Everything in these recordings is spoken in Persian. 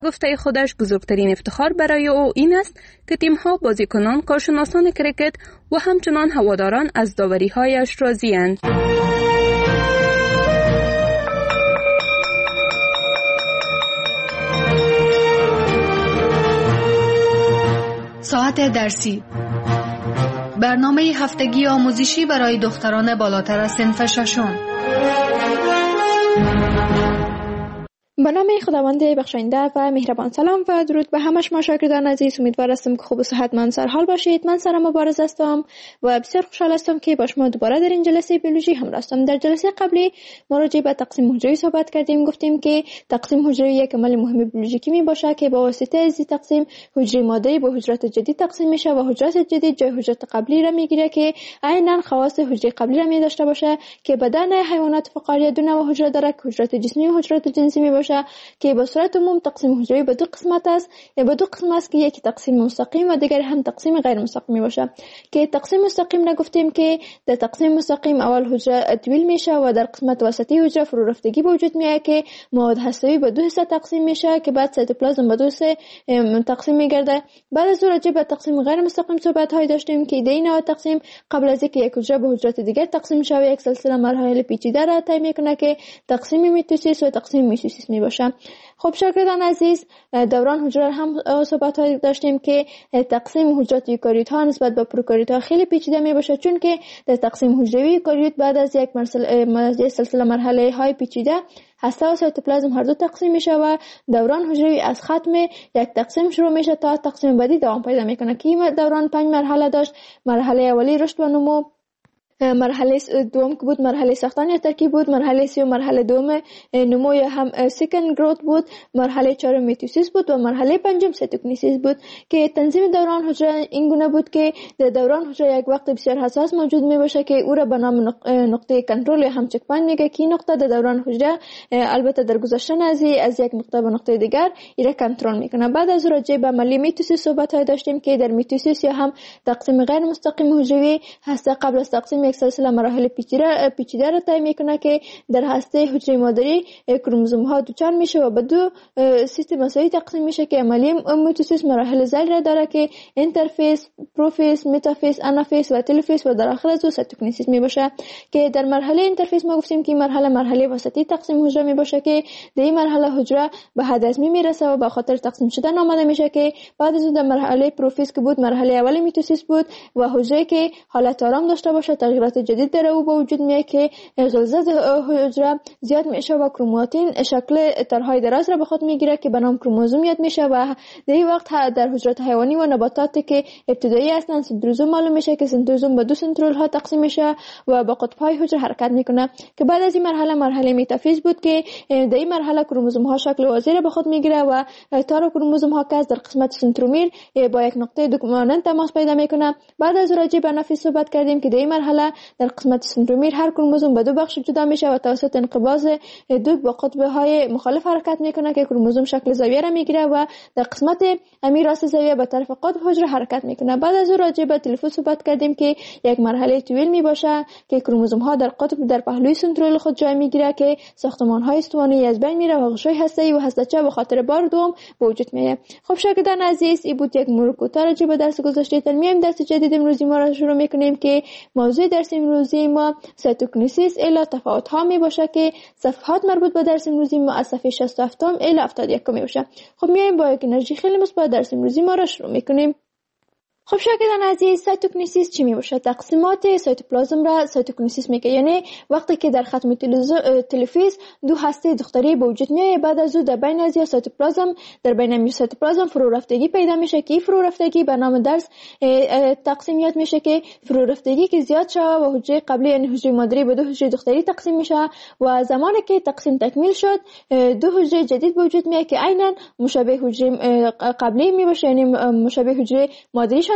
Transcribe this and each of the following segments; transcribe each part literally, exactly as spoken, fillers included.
گفته خودش بزرگترین افتخار برای او این است که تیم‌ها، بازیکنان، کارشناسان کرکت و همچنان هواداران از داوری‌هایش راضی‌اند. ساعت درسی، برنامه هفتگی آموزشی برای دختران بالاتر از صنف ششم. به نام خداوند بخشاینده و مهربان. سلام و درود به همه شما شاگردان عزیز. امیدوار هستم که خوب و صحتمند سر حال باشید. من سارا مبارز هستم و بسیار خوشحال هستم که با شما دوباره در این جلسه بیولوژی همراه هستم. در جلسه قبلی ما راجع به تقسیم حجروی صحبت کردیم. گفتیم که تقسیم حجروی یک عمل مهم بیولوژیکی می باشه که با واسطه از این تقسیم حجره ماده‌ای به حجرات جدید تقسیم میشه و حجرات جدید جای حجرات قبلی را میگیره که عیناً خواص حجره قبلی را می داشته باشه که بدن حیوانات فقاریه دو نوع حجره داره که حجرات جسمی و حجرات جنسی می باشه که به صورت عموم تقسیم حجروی به دو قسمت است. یا به دو قسم است که یکی تقسیم مستقیم و دیگر هم تقسیم غیر مستقیم باشه. که تقسیم مستقیم را گفتیم که در تقسیم مستقیم اول حجره طویل میشه و در قسمت وسطی حجره فرو رفتگی به وجود میاد که مواد هسته‌ای به دو حصه تقسیم میشه که بعد سایتوپلازم به دو حصه تقسیم میگرده. بعد از اون راجع به تقسیم غیر مستقیم صحبت های داشتیم که در این نوع تقسیم قبل از اینکه یک حجره به حجرات دیگر تقسیم شه یک سلسله مراحل پیچیده را طی میکنه که تقسیم میتوسیس و تقسیم میتوسیس میباشه. خب شاگردان عزیز، دوران حجره هم صحبت های داشتیم که تقسیم حجرات یوکاریوت ها نسبت به پروکاریوت ها خیلی پیچیده می باشه، چون که در تقسیم حجروی یوکاریوت بعد از یک مرحله سلسله مرحله های پیچیده هسته و سایتوپلازم هر دو تقسیم میشه و دوران حجروی از ختم یک تقسیم شروع میشه تا تقسیم بعدی دوام پیدا میکنه که این دوران پنج مرحله داشت. مرحله اولی رشد و نمو، مرحله دوم که بود مرحله ساختن یا ترکیب بود، مرحله سوم مرحله دوم نمو یا هم سیکند گروت بود، مرحله چهارم میتوسیس بود و مرحله پنجم سایتوکینیسیس بود. که تنظیم دوران حجره این گونه بود که در دوران حجره یک وقت بسیار حساس موجود می باشه که او را به نام نقطه کنترل یا هم چک پوینت میگه که این نقطه در دوران حجره البته در گذشتن از از یک نقطه به نقطه دیگر این را کنترل میکنه. بعد از راجع به عملیه میتوسیس صحبت های داشتیم که در میتوسیس یا هم تقسیم غیر مستقیم حجروی هسته قبل از تقسیم یک سلسله مراحل پیچیده پیچیده را طی میکنه که در هسته حجره مادری کروموزوم ها دوچار میشه و به دو سیستم مساوی تقسیم میشه که عملیه میتوسیس مراحل ذیل را داره که اینترفیس، پروفیس، متافیس، انافیس و تلوفیس و در آخر از او سایتوکینیسیس میباشه. که در مرحله اینترفیس ما گفتیم که مرحله مرحله وسطی تقسیم حجره میباشه که در این مرحله حجره به حد ازمی میرسه و به خاطر تقسیم شدن آماده میشه که بعد از اون در مرحله پروفیس که بود مرحله اولی میتوسیس بود و حجره که حالت آرام داشته باشه تغییرات جدید در او به وجود میاد که غلظت حجره زیاد میشه و کروماتین شکل ترهای دراز را به خود میگیره که به نام کروموزوم یاد میشه و در این وقت در حجرات حیوانی و نباتات که ابتدایی هستند سنتروزوم معلوم میشه که سنتروزوم به دو سنترول ها تقسیم میشه و با قطب های حجره حرکت میکنه. که بعد از این مرحله مرحله متافیز بود که در این مرحله کروموزوم ها شکل واضح را به خود میگیره و تار کروموزوم ها که در قسمت سنترومیر با یک نقطه دوماننت تماس پیدا میکنه. بعد از راجع به انافیز صحبت کردیم که در این مرحله در قسمت سنترومیر هر کروموزوم به دو بخش جدا میشه و توسط انقباض دو با قطب های مخالف حرکت میکنه که کروموزوم شکل زاویه را میگیره و در قسمت امیر راست زاویه به طرف قطب حجره حرکت میکنه. بعد از اون راجع به تلفوز صحبت کردیم که یک مرحله طویل میباشه که کروموزوم ها در قطب در پهلوی سنترول خود جای میگیره که ساختمان های استوانه‌ای از بین میره و غشای هسته‌ای و هسته‌چه به خاطر بار دوم به وجود میاد. خب شاگردان عزیز، این بود یک مرور کوتاه راجع به درس گذشته. ترمیم درس جدید امروزی ما را شروع میکنیم که موضوع درس امروزی ما سایتوکینیسیس الی تفاوت ها می باشه که صفحات مربوط به درس امروزی ما از صفحه شصت و هفت الی هفتاد و یک می باشه. خب میایم با یک انرژی خیلی مثبت درس امروزی ما را شروع میکنیم. خب شاگردان عزیز، سایتوکینیسیس چی می باشه؟ تقسیمات سایتوپلازم را سایتوکینیسیس میگه. یعنی وقتی که در ختم تلفیز دو هسته دختری به وجود میاد، بعد از او در بین از سایتوپلازم در بین سایتوپلازم فرو رفتگی پیدا میشه که فرو رفتگی به نام درس تقسیم یاد میشه که فرو رفتگی که زیاد شه و حجره قبلی یعنی حجره مادری به دو حجره دختری تقسیم میشه و زمانی که تقسیم تکمیل شد دو حجره جدید به وجود میاد که عیناً مشابه حجره قبلی می باشه، یعنی مشابه حجره مادریشان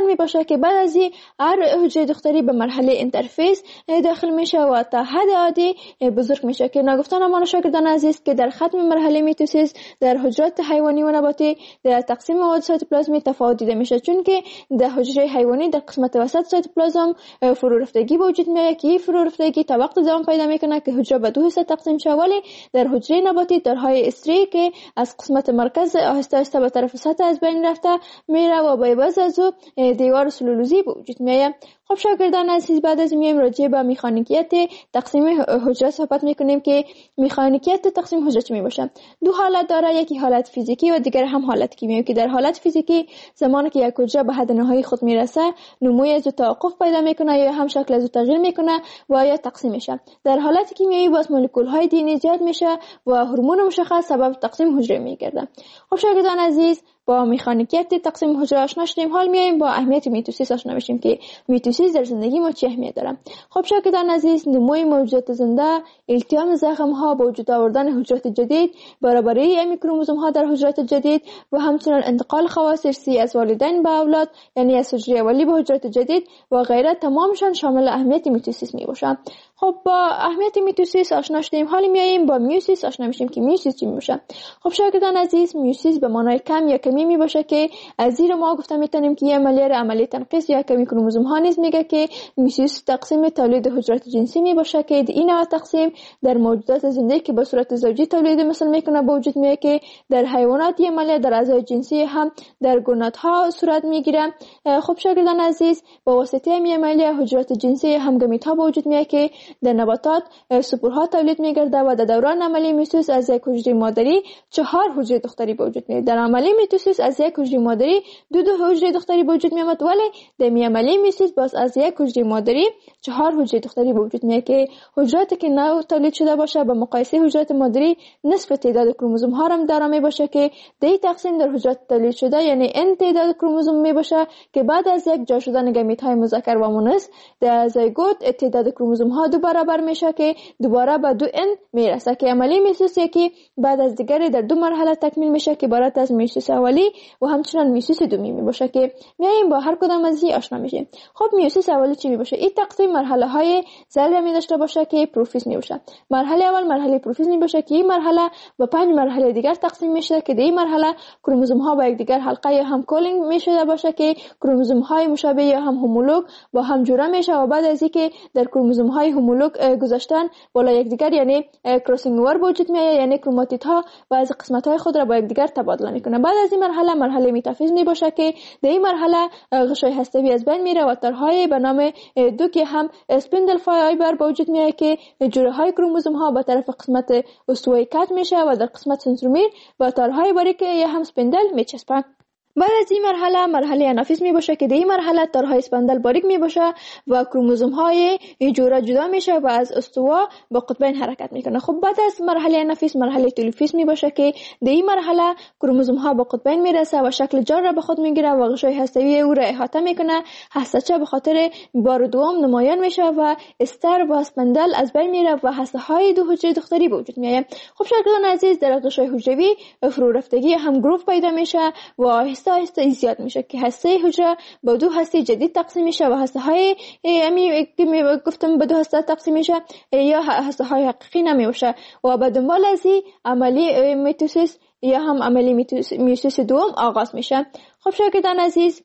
می باشه که بعد از این هر حجره دختری به مرحله اینترفیس داخل میشه و تا حد عادی بزرگ میشه که نگفتن ما شاگردان عزیز که در ختم مرحله میتوسیس در حجرات حیوانی و نباتی در تقسیم مواد سایتوپلازمی تفاوت دیده میشه، چون که در حجره حیوانی در قسمت وسط سایتوپلازم فرو رفتگی به وجود میاد که این فرو رفتگی تا وقت زمان پیدا میکنه که حجره به دو حصه تقسیم شه، ولی در حجره نباتی درهای استری که از قسمت مرکز آهسته آهسته به طرف سطح از بین رفته میره و با عوض از او دیوار سلولوزی به وجود میاد. خب شاگردان عزیز، بعد از میایم راجع به مکانیکیت تقسیم حجره صحبت میکنیم که مکانیکیت تقسیم حجره چی میباشه. دو حالت داره، یکی حالت فیزیکی و دیگر هم حالت کیمیایی که در حالت فیزیکی زمانی که یک حجره به حد نهایی خود میرسه نموی از توقف پیدا میکنه یا هم شکل از تغییر میکنه و یا تقسیم میشه. در حالت کیمیایی باز مولکول های دی ان ای زیاد میشه و هورمون مشخص سبب تقسیم حجره میگرده. خب شاگردان عزیز، با مکانیکیت تقسیم حجره آشنا شدیم، حال میایم با اهمیت میتوسیس آشنا بشیم که میتوسیس در زندگی ما چه اهمیت داره. خب شاگردان عزیز، نموی موجودات زنده، التیام زخم ها، با وجود آوردن حجرات جدید، برابری امی کروموزوم ها در حجرات جدید و همچنین انتقال خواص ارثی از والدین به اولاد، یعنی از حجره اولی به حجرات جدید و غیره، تمامشان شامل اهمیت میتوسیس میباشه. خب با اهمیت میتوسیس آشنا شدیم، حالا میایم با میوسیس آشنا میشیم که میوسیس چی میباشه. خب شاگردان عزیز، میوسیس به معنای کم یا کمی میباشه که از زیر ما گفتم میتونیم که یه عملیه عملیه تنقیص یا کمی کروموزوم ها نیز میگه که میوسیس تقسیم تولید حجرات جنسی میباشه که این نوع تقسیم در موجودات زنده که به صورت زوجی تولید مثل میکنه به وجود میاد که در حیوانات یه عملیه در اعضای جنسی هم در گونه‌ها صورت میگیره. خب شاگردان عزیز، با واسطه این عملیه حجرات جنسی هم گمیت ها به وجود میاد که در نباتات سپورها تولید میگرده و در دوران عملیه میتوسیس از یک حجره مادری چهار حجره دختری به وجود میاد. در عملیه میتوسیس از یک حجره مادری دو دو حجره دختری به وجود میاد، ولی در عملیه میتوسیس باز از یک حجره مادری چهار حجره دختری به وجود میاد که حجراتی که نو تولید شده باشه به مقایسه حجرات مادری نصف تعداد کروموزوم ها هم داره میباشه که دی تقسیم در حجرات تولید شده یعنی ان تعداد کروموزوم میباشه که بعد از یک جا شدن گمیت های مذکر و مؤنث در زایگوت تعداد کروموزوم ها دو برابر میشه که دوباره به دو ان میرسه که عملیه میتوسیس یکی بعد از دیگری در دو مرحله تکمیل میشه که عبارت از میوسیس اولی و همچنین میوسیس دومی میباشه که میایم با هر کدام از این آشنا میشیم. خب میوسیس اولی چی میباشه؟ این تقسیم مرحله های ذره می داشته باشه که پروفیز میباشه. مرحله اول مرحله پروفیز میباشه که این مرحله با پنج مرحله دیگر تقسیم میشه که در این مرحله کروموزوم ها با یک دیگر حلقه یا هم کولینگ میشه باشه که کروموزوم های مشابه یا هم هومولوگ با هم جوړه میشه و بعد از اینکه در کروموزوم های هومولوگ گذاشتن بالا یک دیگر یعنی کراسینگ اوور وجود میاد، یعنی کروماتید ها بعضی قسمت های خود را با یک دیگر تبادله میکنه. بعد از این مرحله مرحله میتافیز میباشه که در این مرحله غشای هسته‌ای از بین میره و تارهای به نام دو که هم اسپندل فایبر به وجود میاد که جوره های کروموزوم ها به طرف قسمت استوایی کات میشه و در قسمت سنترومیر با تارهای باریک یا هم اسپندل میچسبه. بعد از این مرحله مرحله انافیز می باشه که در این مرحله تارهای اسپندل باریک می باشه و کروموزوم های جوره جدا میشه و از استوا با قطبین حرکت میکنه. خب بعد از مرحله انافیز مرحله تلوفیز می باشه که در این مرحله کروموزوم ها با قطبین میرسه و شکل جار را به خود میگیره و غشای هسته‌ای او را احاطه میکنه. هسته‌چه به خاطر بار دوم نمایان میشه و استر و اسپندل از بین میره و هسته های دو حجره دختری به وجود میاد. خب شاگردان عزیز، در غشای حجروی فرو رفتگی هم گروف پیدا میشه و آهسته آهسته زیاد میشه که هسته حجره با دو هسته جدید تقسیم میشه و هسته های امی که گفتم به دو هسته تقسیم میشه یا هسته های حقیقی نمیشه و به دنبال از این عملی میتوسیس یا هم عملی میوسیس دوم آغاز میشه. خب شاگردان عزیز،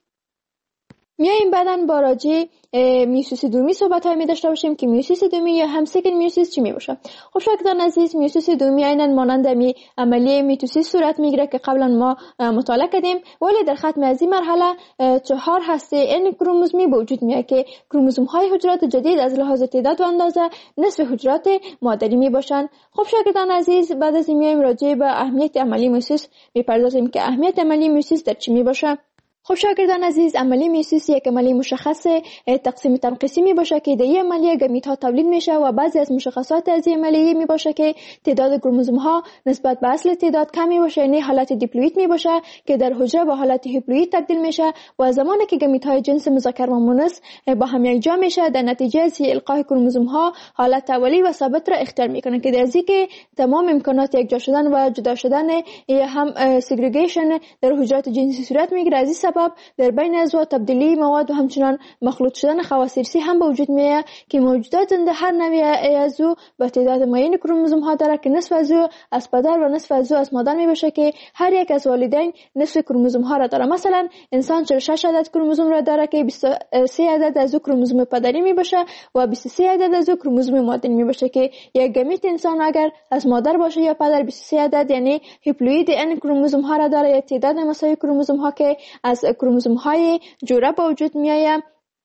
میایم بعدن با راجع میوسیس دومی صحبت های می داشته باشیم که میوسیس دومی یا هم سکند میوسیس چی می باشه. خب شاگردان عزیز، میوسیس دومی عیناً مانند می عملیه میتوسیس صورت میگیره که قبلا ما مطالعه کردیم، ولی در ختم از این مرحله چهار هسته ان کروموزومی به وجود میاد که کروموزوم های حجرات جدید از لحاظ تعداد و اندازه نصف حجرات مادری می باشن. خب شاگردان عزیز، بعد از این میایم راجع به اهمیت عملی میوسیس میپردازیم که اهمیت عملی میوسیس در چی می باشه. خب شاگردان عزیز، عملی میوسیس یک عملی مشخص تقسیم تنقیصی می باشه که در این عملیه گمیت ها تولید میشه و بعضی از مشخصات از این عملیه می باشه که تعداد کروموزوم ها نسبت به اصل تعداد کم می باشه، یعنی حالت دیپلوید می باشه که در حجره به حالت هیپلوید تبدیل میشه و زمانی که گمیت های جنس مذکر و مؤنث با هم یکجا میشه در نتیجه از القای کروموزوم ها حالت اولی و ثابت را اختیار میکنه که در ازی که تمام امکانات یکجا شدن و جدا شدن یا هم سگریگیشن در حجرات جنسی صورت میگیره. از این سبب در بین اعضا تبدیلی مواد و همچنان مخلوط شدن خواص ارثی هم به وجود میاد که موجودات زنده هر نوع اعضا به تعداد معین کروموزوم ها داره که نصف از او از پدر و نصف از او از مادر می باشه که هر یک از والدین نصف کروموزوم ها را داره. مثلا انسان چهل و شش عدد کروموزوم را داره که بیست و سه عدد از او کروموزوم پدری می باشه و بیست و سه عدد از او کروموزوم مادری می باشه که یک گمیت انسان اگر از مادر باشه یا پدر بیست و سه عدد یعنی هیپلوئید ان کروموزوم ها را داره یا تعداد مساوی کروموزوم ها که از کروموزوم های جوره به وجود میآید.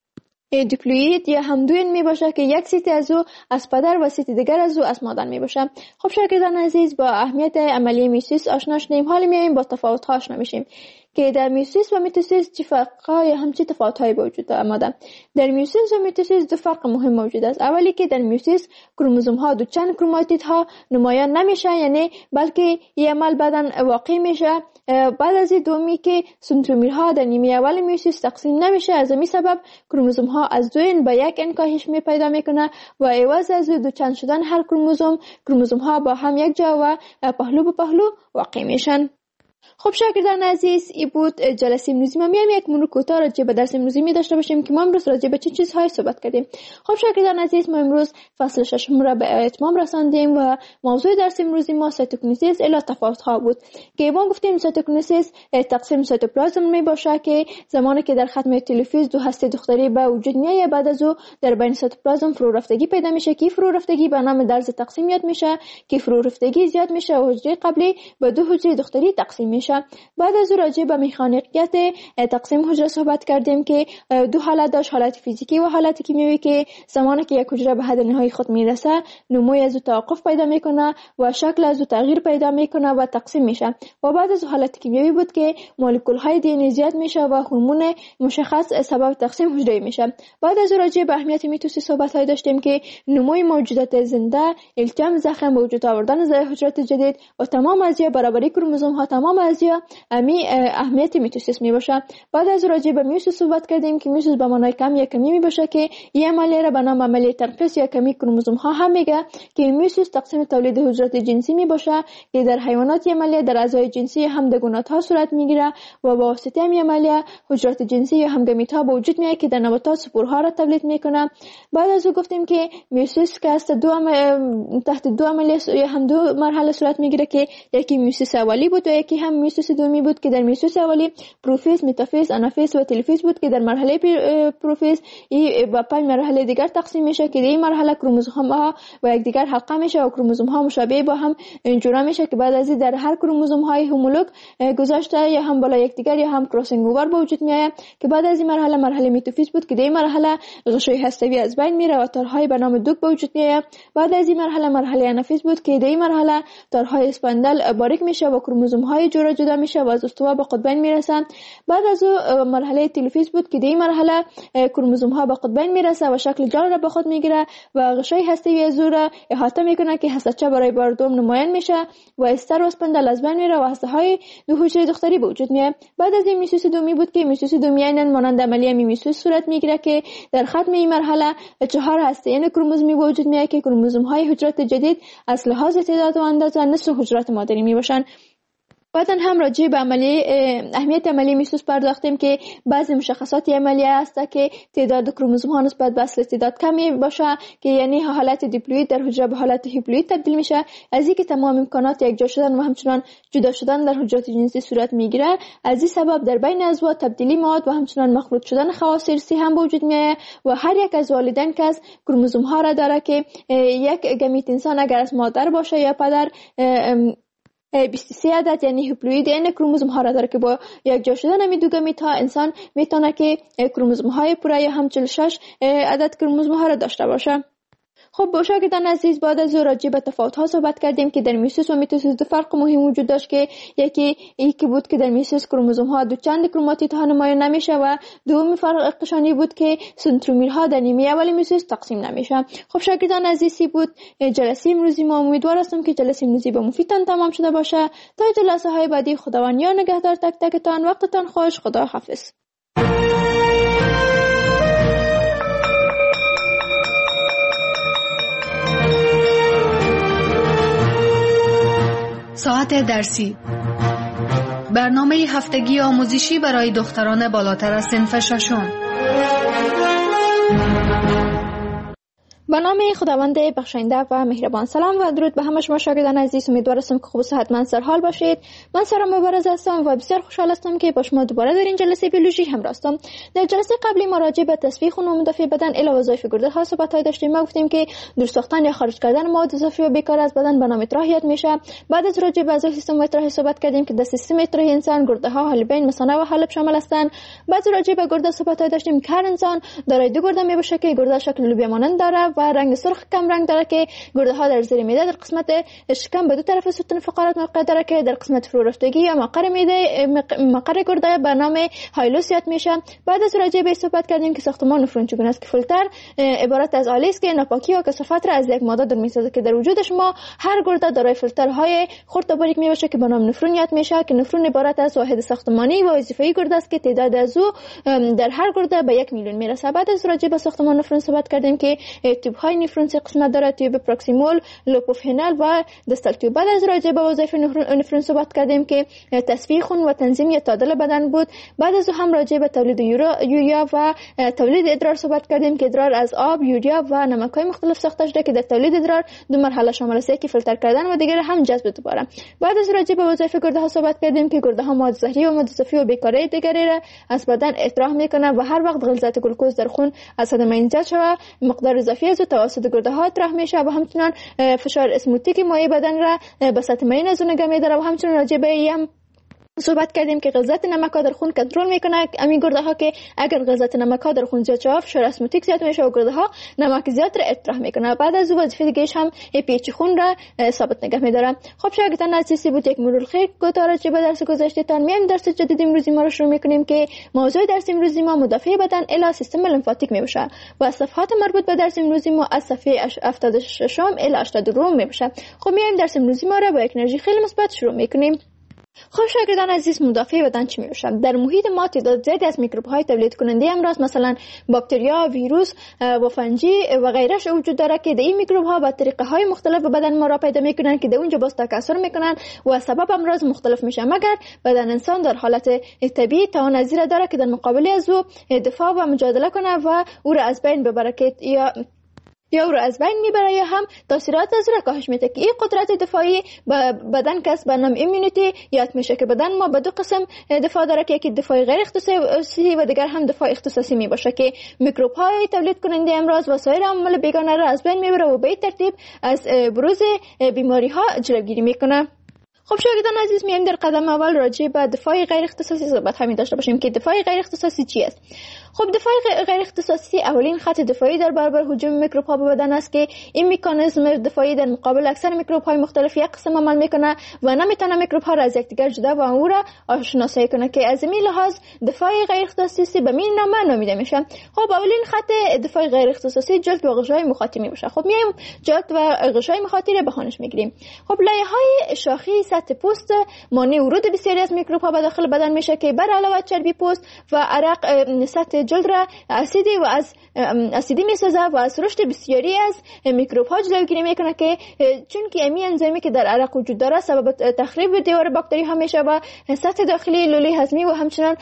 دیپلوئید یا همدوین می باشه که یک سیت از او از پدر و سیت دیگر از او از مادر می باشه. خب شاگردان عزیز، با اهمیت عملی میوسیس آشنا شدیم، حالا میایم با تفاوت ها آشنا میشیم که در میوسیس و میتوسیس چه فرق‌ها یا همچی تفاوت‌هایی به وجود آمده. در میوسیس و میتوسیس دو فرق مهم موجود است. اولی که در میوسیس کروموزوم‌ها دو چند کروماتیدها نمایان نمیشه، یعنی بلکه این عمل بعداً واقع میشه. بعد از دومی که سنترومرها در نیمه اول میوسیس تقسیم نمیشه، از همین سبب کروموزوم‌ها از دو ان به یک ان کاهش می پیدا میکنه و عوض از دو چند شدن هر کروموزوم کروموزوم‌ها با هم یک جا و پهلو به پهلو واقع میشن. خب شاگردان عزیز، این بود جلسه امروزی ما. میایم یک مرور کوتاه راجع به درس امروزی می داشته باشیم که ما امروز راجع به چه چیزهایی صحبت کردیم. خب شاگردان عزیز، ما امروز فصل ششم را به اتمام رساندیم و موضوع درس امروزی ما سایتوکینیزیس الی تفاوت‌ها بود که ما گفتیم سایتوکینیزیس تقسیم سایتوپلازم می باشه که زمانی که در ختم تلوفیز دو هسته دختری به وجود میاد، بعد از او در بین سایتوپلازم فرو رفتگی پیدا میشه که فرو رفتگی به نام درز تقسیم یاد میشه که فرو رفتگی زیاد میشه و حجره قبلی به دو حجره دختری تقسیم میشه. بعد از راجع به مکانیکیت تقسیم حجره صحبت کردیم که دو حالت داشت، حالت فیزیکی و حالت کیمیایی که زمانی که یک حجره به حد نهایی خود میرسه نموی از او توقف پیدا میکنه و شکل از او تغییر پیدا میکنه و تقسیم میشه. و بعد از حالت کیمیایی بود که مولکول های دی ان ای زیاد میشه و هورمون مشخص سبب تقسیم حجره میشه. بعد از راجع به اهمیت میتوسیس صحبت های داشتیم که نموی موجودات زنده، التیام زخم، به وجود آوردن حجرات جدید و تمام ازیا برابری کروموزوم ها، تمام ازیا امی اهمیت میتوسیس می باشه. بعد از راجع به میوسیس صحبت کردیم که میوسیس به معنای کم یا کمی می باشه که این عملیه را به نام عملیه تنقیص یا کمی کروموزوم ها هم میگه که میوسیس تقسیم تولید حجرات جنسی می باشه که در حیوانات عملیه در اعضای جنسی همدگونات ها صورت میگیره و با واسطه این عملیه حجرات جنسی یا همگامیت ها به وجود میاد که در نباتات سپورها را تولید میکنه. بعد از او گفتیم که میوسیس که است دو عمل... تحت دو عملیه یا هم دو مرحله صورت میگیره که یکی میوسیس اولی بود و یکی هم میوسیس دومی بود که در میوسیس اولی پروفیز، متافیز، آنافیز و تلفیز بود که در مرحله پروفیز این با پنج مرحله دیگر تقسیم میشه که در این مرحله کروموزوم ها و یکدیگر حلقه میشه و کروموزوم ها مشابه با هم جوره میشه که بعد از این در هر کروموزوم های هومولوگ گذاشته یا هم بالا یکدیگر یا هم کراسینگ اوور به وجود میاد که بعد از این مرحله مرحله متافیز بود که در این مرحله غشای هسته‌ای از بین میره و تارهای به نام دوک به وجود میاد. بعد از این مرحله مرحله آنافیز بود که در این مرحله تارهای اسپاندل باریک میشه و کروموزوم های جوره جدا میشه و از استوا به قطبین میرسن. بعد از او مرحله تلفیز بود که در این مرحله کروموزوم ها به قطبین میرسه و شکل جال را به خود میگیره و غشای هسته‌ای از او را احاطه میکنه که هسته‌چه برای بار دوم نمایان میشه و استر و اسپاندل از بین میره و هسته های دو حجره دختری به وجود میاد. بعد از این میوسیس دومی بود که میوسیس دومی عیناً مانند عملیه میوسیس صورت میگیره که در ختم این مرحله چهار هسته یعنی کروموزومی به وجود میاد که کروموزوم های حجرات جدید از لحاظ تعداد و اندازه نصف حجرات مادری میباشن. بعدن هم راجع به عملیه اهمیت عملیه میوسیس پرداختیم که بعضی مشخصات عملیه است که تعداد کروموزوم ها نسبت به اصل تعداد کمی باشه که یعنی حالت دیپلوئید در حجره به حالت هیپلوئید تبدیل میشه. از اینکه تمام امکانات یکجا شدن و همچنان جدا شدن در حجرات جنسی صورت میگیره، از این سبب در بین اعضا تبدیلی مواد و همچنان مخلوط شدن خواص ارثی هم به وجود میاد و هر یک از والدین که از کروموزوم ها را داره که یک گمیت انسان اگر از مادر باشه یا پدر بیست و سه عدد یعنی هیپلوئید این کروموزوم ها را داره که با یک جا شدن امی دو گمیت ها انسان میتونه که کروموزوم های پوره یا هم چهل و شش عدد کروموزوم ها را داشته باشه. خب با شاگردان عزیز، بعد از راجع به تفاوت ها صحبت کردیم که در میوسیس و میتوسیس دو فرق مهم وجود داشت که یکی یکی بود که در میوسیس کروموزوم ها دو چند کروماتید ها نمایان نمیشه و دومی فرقشانی بود که سنترومرها در نیمه اول میوسیس تقسیم نمیشه. خب شاگردان عزیزی بود جلسه امروزی ما. امیدوار هستم که جلسه امروزی به مفیدتان تمام شده باشه. تا جلسه های بعدی خداوند یار نگهدار تک تکتان. وقتتان خوش. خدا حافظ. ساعت درسی برنامه هفتگی آموزشی برای دختران بالاتر از صنف ششم. با نام خداوند بخشنده و مهربان. سلام و درود به همه شما شاگردان عزیز. امیدوارم که خوب و صحتمند سرحال باشید. من سارا مبارز هستم و بسیار خوشحال هستم که با شما دوباره در این جلسه بیولوژی همراه هستم. در جلسه قبلی ما راجع به تصفیه خون و مدافع بدن الی وظایف گرده ها صحبت داشتیم. ما گفتیم که درست ساختن یا خارج کردن مواد اضافی و بیکار از بدن به نام اطراحیات میشه. بعد از راجع به اعضای سیستم اطراحی صحبت کردیم که در سیستم اطراحی انسان گرده ها، حالبین، مثانه و حلب شامل هستند. بعد راجع به گرده صحبت داشتیم که هر انسان دارای دو گرده میباشه که گرده شکل لوبیا مانند داره و رنگ سرخ کم رنگ داره که گرده ها در زیر معده در قسمت شکم به دو طرف ستون فقرات موقع داره که در قسمت فرو رفتگی یا مقر معده مقر گرده به نام هایلوس یاد میشه. بعد از راجع به صحبت کردیم که ساختمان نفرون چگونه است که فیلتر عبارت از آلی است که ناپاکی و کثافت را از یک ماده دور میسازه که در وجود شما هر گرده دارای فیلترهای خرد و باریک میباشه که به نام نفرون یاد میشه که نفرون عبارت از واحد ساختمانی و وظیفه‌ای گرده است که تعداد از او در هر گرده به یک میلیون میرسه. بعد از راجع به ساختمان نفرون صحبت کردیم که تیوب های نفرون سه قسمت داره: تیوب پروکسیمال، لوپوفینال و دستال تیوب. بعد از راجع به وظایف نفرون صحبت کردیم که تصفیه خون و تنظیم یا تعادل بدن بود. بعد از هم راجع به تولید یوریا و تولید ادرار صحبت کردیم که ادرار از آب، یوریا و نمک‌های مختلف ساخته شده که در تولید ادرار دو مرحله شامل است: یکی فیلتر کردن و دیگر هم جذب دوباره. بعد از راجع به وظایف گرده ها صحبت کردیم که گرده ها مواد زهری و مواد اضافی و بیکاره دیگری را از بدن اطراح میکنه و هر وقت غلظت گلوکوز در خون از حد معین زیاد شود مقدار اضافی از توسط گرده ها اطراح میشه و همچنین فشار اسموتیک مایع بدن را به سطح معین از اون نگه میداره و همچنین راجع به هم صحبت کردیم که غلظت نمک ها در خون کنترل میکنه همین گرده ها که اگر غلظت نمک ها در خون زیاد شود فشار اسموتیک زیاد میشه و گرده ها نمک زیاد را اطراح میکنه. بعد از وظیفه دیگه‌اش هم پیچ خون را ثابت نگه میداره. خب شاگردان عزیز، بود یک مرور خیر کوتاه راجع به درس گذشته‌تان. میایم درس جدید امروزی ما رو شروع میکنیم که موضوع درس امروزی ما مدافع بدن الی سیستم لیمفاتیک میباشه و صفحات مربوط به درس امروزی ما از صفحه هفتاد و شش الی هشتاد و دو میباشه. خب میایم درس امروزی ما رو با یک انرژی خیلی مثبت شروع میکنیم. خب شاگردان عزیز، مدافع بدن چی میشه؟ در محیط ما تعداد زیادی از میکروب های تولید کننده امراض مثلا باکتریا، ویروس و فنجی و غیرش وجود داره که این میکروب ها به طریقه های مختلف به بدن ما را پیدا میکنن که در اونجا باز تکثر میکنن و سبب امراض مختلف میشه، مگر بدن انسان در حالت طبیعی توان از این داره که در مقابل از او دفاع و مجادله کنه و او را از بین ببره که یا یا او را از بین میبره یا هم تاثیرات از را کاهش میده که این قدرت دفاعی به بدن کسب به نام ایمونیتی یاد میشه که بدن ما به دو قسم دفاع داره که یکی دفاع غیر اختصاصی و دیگر هم دفاع اختصاصی میباشه که میکروب های تولید کننده امراض و سایر عوامل بیگانه را از بین میبره و به این ترتیب از بروز بیماری ها جلوگیری میکنه. خب شاگردان عزیز، میایم در قدم اول راجع به دفاع غیر اختصاصی صحبت همین داشته باشیم که دفاع غیر اختصاصی چی است. خب دفاع غیر اختصاصی اولین خط دفاعی در برابر هجوم میکروب ها به بدن است که این مکانیزم دفاعی در مقابل اکثر میکروب های مختلف یک قسم عمل میکنه و نمیتونه میکروب ها را از یکدیگر جدا و او را آشناسایی کنه که از این لحاظ دفاع غیر اختصاصی به این نام نامیده میشه. خب اولین خط دفاع غیر اختصاصی جلد و غشای مخاطی میشه. خب میایم جلد و غشای مخاطی را بهانش میگیریم. خب لایه های شاخی سطح پوست مانع ورود بسیاری از میکروب ها به داخل بدن میشه که بر علاوه چربی پوست و عرق سطح جلد را اسیدی و از اسیدی میسازه و از رشد بسیاری از میکروب ها جلوگیری میکنه که چون که امی انزیمی که در عرق وجود داره سبب تخریب دیوار باکتری ها میشه و سطح داخلی لوله هضمی و همچنان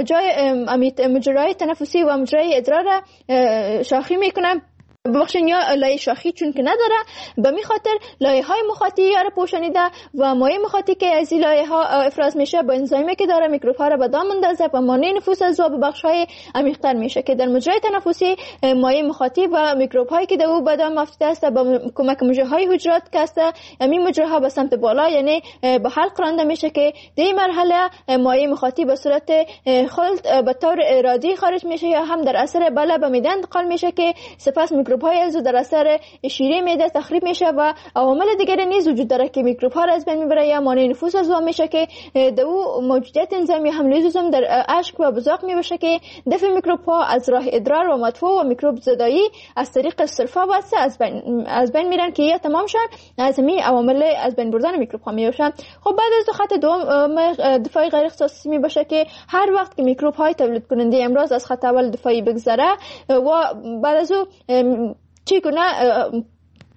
مجرای تنفسی و مجرای ادرار را شاخی میکنه. ببخشید یا لایه شاخی چون که نداره، به می خاطر لایه های مخاطی یا را پوشانیده و مایع مخاطی که از این لایه ها افراز میشه با انزیمی که داره میکروب ها را به دام اندازه و مانع نفوذ از او به بخش های عمیق‌تر میشه که در مجرای تنفسی مایع مخاطی و میکروب هایی که در او به دام افتاده است با کمک مجره های حجرات که است همین مجره ها به سمت بالا یعنی به حلق رانده میشه که در این مرحله مایع مخاطی به صورت خلط به طور ارادی خارج میشه یا هم در اثر بالا به معده انتقال میشه که سپس میکروب های از در اثر شیره معده تخریب میشه و عوامل دیگری نیز وجود داره که میکروب ها را از بین میبره یا مانع نفوذ از آن میشه که در او موجودیت انزیم یا هم لیزوزوم در اشک و بزاق میبشه که دفع میکروب ها از راه ادرار و مدفوع و میکروب زدایی از طریق صرفه واسه از بین از بین میرن که یا تمام شن از می عوامل از بین بردن میکروب ها میباشن. خب بعد از خط دوم دفاعی غیر اختصاصی میباشه که هر وقت که میکروب های تولید کننده امراض از خط اول دفاعی بگذره و بعد از او چی کنه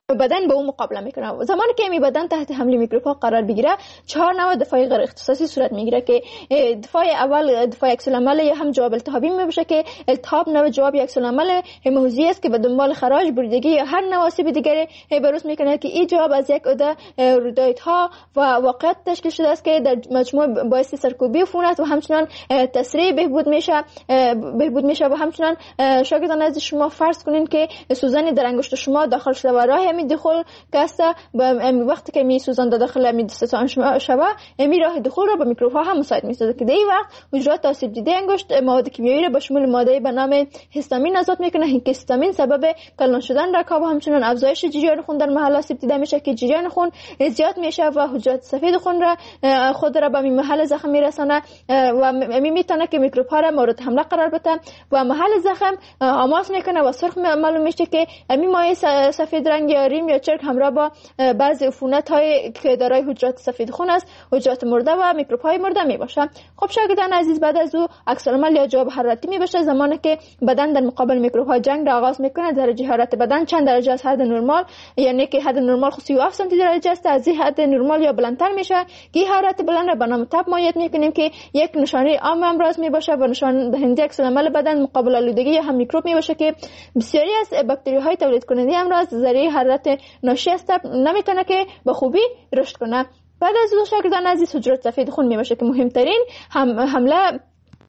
بدن به اون مقابله میکنه. زمانی که می بدن تحت حمله میکروب ها قرار بگیره، چهار نوع دفاع غیر اختصاصی صورت میگیره که دفاع اول دفاع عکس العمل یا هم جواب التهابی میباشه که التهاب نوع جواب عکس العمل هیموزی است که به دنبال خراش، بریدگی یا هر نوع آسیب دیگری بروز میکنه که این جواب از یک عده رودایت‌ها و واقعیت تشکیل شده است که در مجموع باعث سرکوبی عفونت و همچنان تسریع بهبود میشه بهبود میشه و همچنان شاگردان از شما فرض کنین که سوزن در انگشت شما داخل شده و راه می دخول کاسته وقتی که می سوزن داخل می دستتان شما شبا می راه دخول را به میکروب ها هم مساعد میسازه که در این وقت حجرات آسیب دیده انگشت مواد کیمیایی را به شمول ماده به نام هیستامین آزاد میکنه که هیستامین سبب کلان شدن رکاب و همچنان افزایش جریان خون در محل آسیب دیده میشه که جریان خون زیاد میشه و حجرات سفید خون را خود را به محل زخم میرسانه و می میتونه که میکروب ها را مورد حمله قرار بده و محل زخم آماس میکنه و سرخ معلوم میشه که می مایع سفید رنگ یا ریم یا چرک همراه با بعضی عفونت های که دارای حجرات سفید خون است، حجرات مرده و میکروب های مرده می باشه. خب شاگردان عزیز، بعد از او عکس العمل یا جواب حرارتی می باشه زمانی که بدن در مقابل میکروب ها جنگ را آغاز میکنه. درجه حرارت بدن چند درجه از حد نرمال، یعنی که حد نرمال خود سی و هفت سانتی درجه است، از این حد نرمال یا بلندتر میشه که حرارت بلند را به نام تب مایعات میکنیم که یک نشانه عام امراض می باشه و نشان دهنده عکس العمل بدن مقابل آلودگی یا هم میکروب می باشه که بسیاری از باکتری های تولید کننده امراض ذریعه حرارت ناشی از تب نمیتونه که به خوبی رشد کنه. بعد از او شاگردان عزیز حجرات سفید خون می باشه که مهمترین هم حمله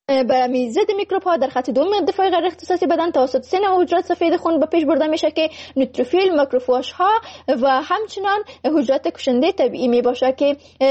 به میزد میکروب ها در خط دوم دفاع غیر اختصاصی بدن توسط سه نوع حجرات سفید خون به پیش برده میشه که نوتروفیل، ماکروفاژ ها و همچنان حجرات کشنده طبیعی می باشه که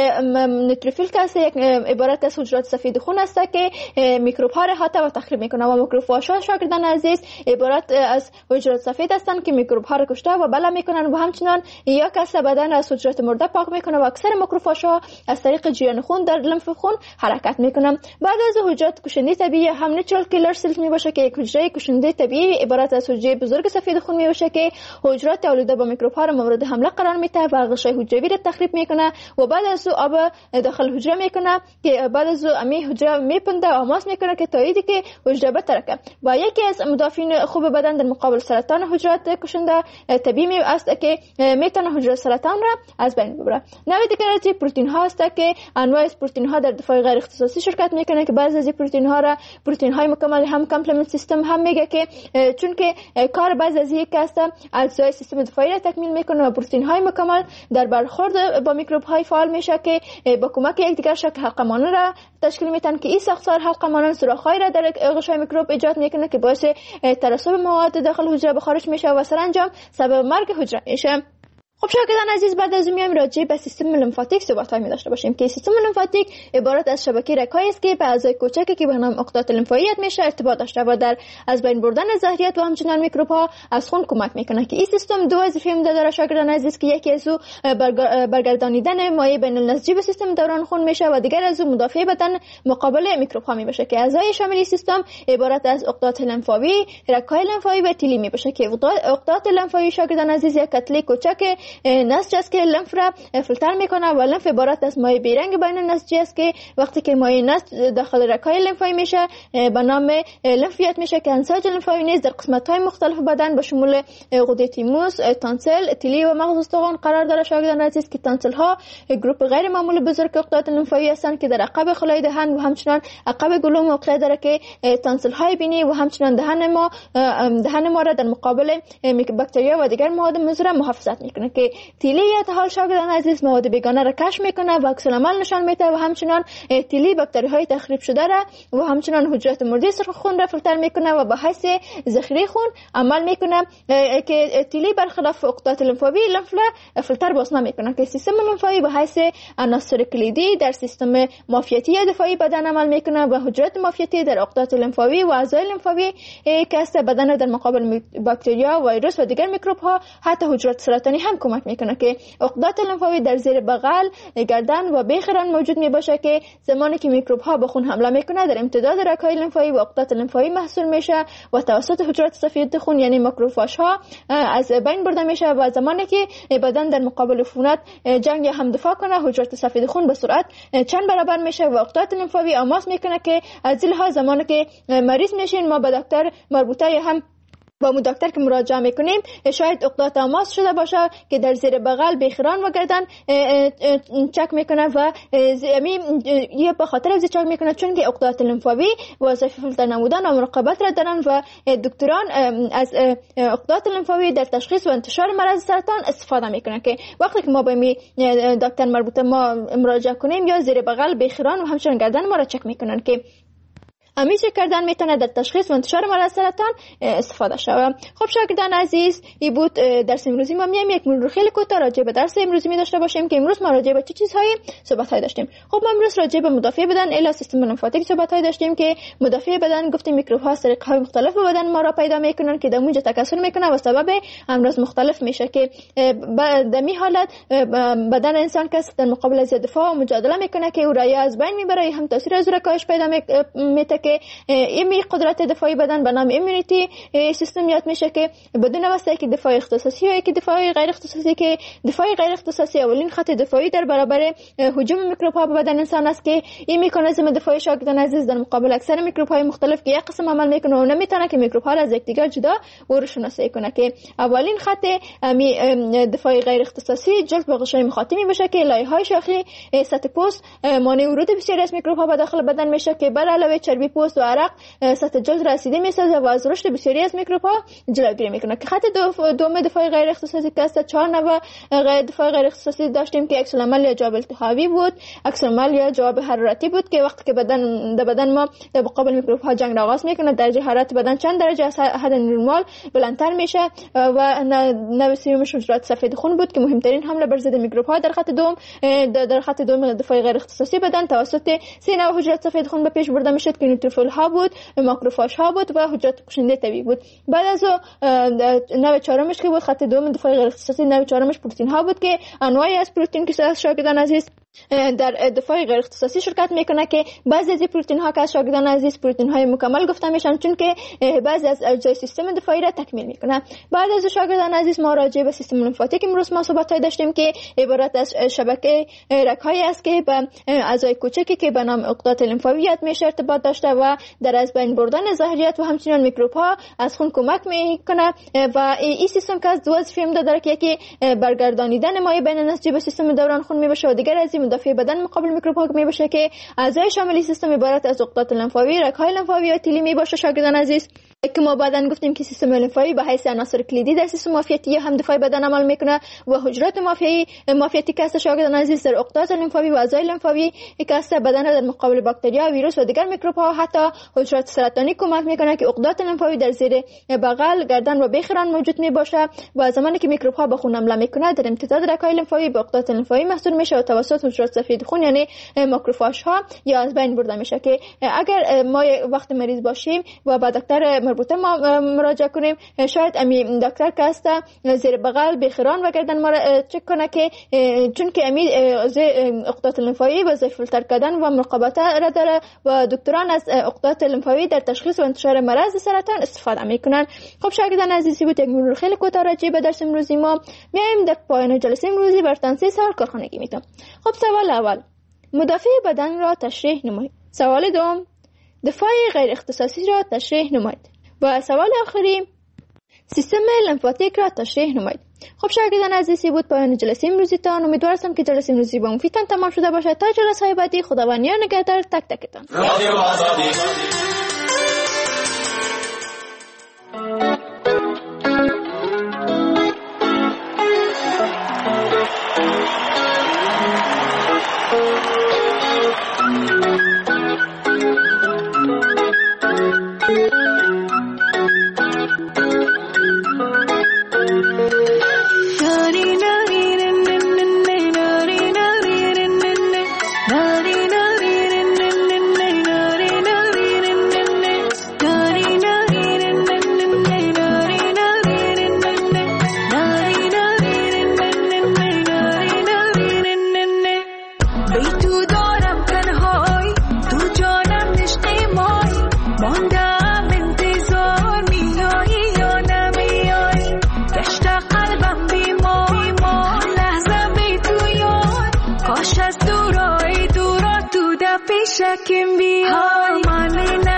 نوتروفیل که یک عبارت از حجرات سفید خون است که میکروب ها را احاطه و تخریب میکنه و ماکروفاژ ها شاگردان عزیز عبارت از حجرات سفید هستند که میکروب ها را کشته و بلا میکنن و همچنان یا کس بدن از حجرات مرده پاک میکنه و اکثر ماکروفاژ ها از طریق جریان خون در لمف خون حرکت میکنن. بعد از حجرات کشنده طبیعی هم نیچرال کیلر سلز می باشه که یک حجره کشنده طبیعی عبارت از حجره بزرگ سفید خون می باشه که حجرات آلوده با میکروب ها را مورد حمله قرار میده و غشای حجروی را تخریب میکنه و بعد از او آب داخل حجره میکنه که بعد از او امی حجره میپنده و آماس میکنه که تاییدی که حجره بترکه و یکی از مدافعین خوب بدن در مقابل سرطان حجرات کشنده طبیعی می است که میتونه حجره سرطان را از بین ببره. نوع دیگر از پروتئین ها است که انواع از پروتئین ها در دفاع غیر اختصاصی شرکت میکنه که بعضی از پروتئین ها را پروتئین های مکمل هم کامپلمنت سیستم هم میگه که چون که کار بعضی از یک است اجزای سیستم دفاعی را تکمیل میکنه و پروتئین های مکمل در برخورد با میکروب های فعال میشه که با کمک یکدیگر شکل حلقه مانند را تشکیل میدن که این ساختار حلقه مانند سوراخ‌های را در غشای میکروب ایجاد میکنه که باعث ترسب مواد داخل حجره به خارج میشه و سرانجام سبب مرگ حجره میشه. خب شاگردان عزیز، بعد از میام راجع به سیستم لیمفاتیک صحبت‌های می داشته باشیم که سیستم لیمفاتیک عبارت از شبکه رگ‌هایی است که به اعضای کوچکی که به نام عقدات لیمفاویت میشه ارتباط داشته و در از بین بردن زهریات و همچنان میکروب‌ها از خون کمک میکنه که این سیستم دو وظیفه داره شاگردان عزیز که یکی از او برگردانیدن مایع بین النسجی به سیستم دوران خون میشه و دیگر از او مدافع بدن مقابل میکروب‌ها می باشه که اعضای شامل سیستم عبارت از عقدات لیمفاوی، رگ‌های لیمفاوی و تیلی می باشه که عقدات لیمفاوی شاگردان عزیز یک کتله کوچک نسج است که لمف را فیلتر میکنه و لمف عبارت از مایع بیرنگ بین نسجی است که وقتی که مایع نسج داخل رگ‌های لیمفاوی میشه به نام لیمفیت میشه که انساج لیمفاوی نیز در قسمت‌های مختلف بدن به شمول غده تیموس، تانسل، تیلی و مغز استخوان قرار داره شاگردان عزیز که تانسل ها گروپ غیر معمول بزرگ عقدات لیمفاوی هستند که در عقب خلای دهن و همچنان عقب گلو موقع داره که تانسل های بینی و همچنان دهن ما دهن ما را در مقابل باکتریا و دیگر مواد مضر محافظت میکنه که تیلی یا حال شاگردان عزیز مواد بیگانه را کشف میکنه و عکس العمل نشان میده و همچنان تیلی باکتری های تخریب شده را و همچنان حجرات مرده سرخ خون را فیلتر میکنه و به حیث ذخیره خون عمل میکنه که تیلی برخلاف عقدات لیمفاوی لمف را فیلتر باز نمیکنه که سیستم لیمفاوی به حیث عناصر کلیدی در سیستم معافیتی دفاعی بدن عمل میکنه و حجرات معافیتی در عقدات لیمفاوی و اعضای لیمفاوی که است بدن در مقابل باکتریا، ویروس و دیگر میکروب ها حتی حجرات سرطانی هم کمک میکنه که عقدات لیمفاوی در زیر بغل، گردن و بیخران موجود می باشه که زمانی که میکروب ها به خون حمله میکنه در امتداد رگ‌های لیمفاوی و عقدات لیمفاوی محصول میشه و توسط حجرات سفید خون یعنی ماکروفاژ ها از بین برده میشه و زمانی که بدن در مقابل عفونت جنگ یا هم دفاع کنه حجرات سفید خون به سرعت چند برابر میشه و عقدات لیمفاوی آماس میکنه که از این لحاظ زمانی که مریض میشین ما به دکتر مربوطه هم با مو دکتر که مراجعه میکنیم شاید عقده تماس شده باشه که در زیر بغل بیخران و گردن چک میکنه و یه به خاطر از چک میکنه چون که عقدات لمفاوی وظیفه فیلتر نمودن و مراقبت را دارن و دکتران از عقدات لمفاوی در تشخیص و انتشار مرض سرطان استفاده میکنه که وقتی که ما به می دکتر مربوطه ما مراجعه کنیم یا زیر بغل بیخران و همچنین گردن ما را چک میکنن که امی چک کردن میتونه در تشخیص و انتشار مرض سرطان استفاده شود. خب شاگردان عزیز، این بود درس امروزی ما. میایم یک مرور خیلی کوتاه راجع به درس امروزی می داشته باشیم که امروز ما راجع به چه چیزهایی صحبت های داشتیم. خب ما امروز راجع به مدافع بدن الی سیستم لمفاتیک صحبت های داشتیم که مدافع بدن گفتیم میکروب ها سرقه های مختلف به بدن ما را پیدا میکنن که در اونجا تکثر میکنه و سبب امراض مختلف میشه که در می حالت بدن انسان کس در مقابل از دفاع و مجادله میکنه که او را یا از بین میبره، هم تاثیر از رکایش پیدا میته که این قدرت دفاعی بدن به نام ایمونیتی سیستم یاد میشه که بدون واسطه که دفاع اختصاصی و که دفاع غیر اختصاصی که دفاع غیر اختصاصی اولین خط دفاعی در برابر هجوم میکروب ها به بدن انسان است که این مکانیزم دفاعی شاگردان عزیز در مقابل اکثر میکروب های مختلف که یک قسم عمل میکنه و نمیتونه که میکروب ها را از یکدیگر جدا و رو شناسایی کنه که اولین خط دفاعی غیر اختصاصی جلد به غشای مخاطی میشه که لایه های شاخی سطح پوست مانع ورود بسیاری از میکروب ها به داخل بدن میشه که بر علاوه چربی پوست و عرق سطح جلد رسیده میسازه و از رشد بسیاری از میکروب ها جلوگیری میکنه که خط دوم دفاع غیر اختصاصی که است چهار نوع غیر دفاع غیر اختصاصی داشتیم که عکس العمل یا جواب التهابی بود، عکس العمل یا جواب حرارتی بود که وقتی که بدن در بدن ما در مقابل میکروب ها جنگ آغاز میکنه درجه حرارت بدن چند درجه از حد نرمال بلندتر میشه و نوع سومش حجرات سفید خون بود که مهمترین حمله بر ضد میکروب ها در خط دوم در خط دوم دفاع غیر اختصاصی بدن توسط سه نوع حجرات سفید خون به پیش برده میشد که نوتروفیل ها بود، ماکروفاژ ها بود و حجرات کشنده طبیعی بود. بعد از نوع چهارمش که بود خط دوم دفاع غیر اختصاصی نوع چهارمش پروتئین ها بود که انواعی از پروتئین که شاگردان عزیز در دفاع غیر اختصاصی شرکت میکنه که بعضی از پروتئین ها که شاگردان عزیز پروتئین های مکمل گفته میشن چون که بعضی از اجزای سیستم دفاعی را تکمیل میکنه. بعد از شاگردان عزیز ما راجع به سیستم لمفاتیک امروز ما صحبت داشتیم که عبارت از شبکه رگ‌هایی است که به اعضای کوچکی که به نام عقدات لمفاوی میشه ارتباط داشته و در از بین بردن زهریات و همچنین میکروب ها از خون کمک میکنه و این سیستم که از دو وظیفه داره که یکی برگردانیدن مایع بین نسجی به سیستم دوران خون میبشه و دیگر از مدافع بدن مقابل میکروب ها میبشه که اعضای شامل سیستم عبارت از عقدات لمفاوی، رگ‌های لمفاوی و تیلی میباشه. شاگردان عزیز که ما بعدن گفتیم که سیستم لمفاوی به حیث عناصر کلیدی در سیستم معافیتی هم دفاع بدن عمل میکنه و حجرات معافی معافیتی که است شاگردان عزیز در عقدات لمفاوی و اعضای لمفاوی که است بدن را در مقابل باکتریا، ویروس و دیگر میکروب ها حتی حجرات سرطانی کمک میکنه که عقدات لمفاوی در زیر بغل، گردن و بیخران موجود میباشه و زمانی که میکروب ها به خون حمله میکنه در امتداد رگ‌های لمفاوی به عقدات لمفاوی محصول میشه و توسط حجرات سفید خون یعنی ماکروفاژ ها یا از بین برده میشه که اگر ما وقت مریض باشیم و با دکتر مربوطه ما مراجعه کنیم شاید امی دکتر که است زیر بغل بیخران و گردن ما را چک کنه که چون که امی عقدات لمفاوی وظیفه فیلتر کردن و مراقبت را داره و دکتران از عقدات لمفاوی در تشخیص و انتشار مرض سرطان استفاده میکنن. خب شاگردان عزیزی بود یک مرور خیلی کوتاه راجع به درس امروزی ما. میایم در پایان جلسه امروزی براتون سه سوال کارخانگی میتونم. خب سوال اول مدافع بدن را تشریح نمایید. سوال دوم دفاع غیر اختصاصی را تشریح نمایید و سوال آخری سیستم لمفاتیک را تشریح نمایید. خب شاگردان عزیزی بود پایان جلسه امروزیتان. امیدوارم که جلسه امروزی با مفیدتان تمام شده باشد. تا جلسه بعدی خداوند نگهدار تک تکتان. رادیو آزادی. Can be hard, money.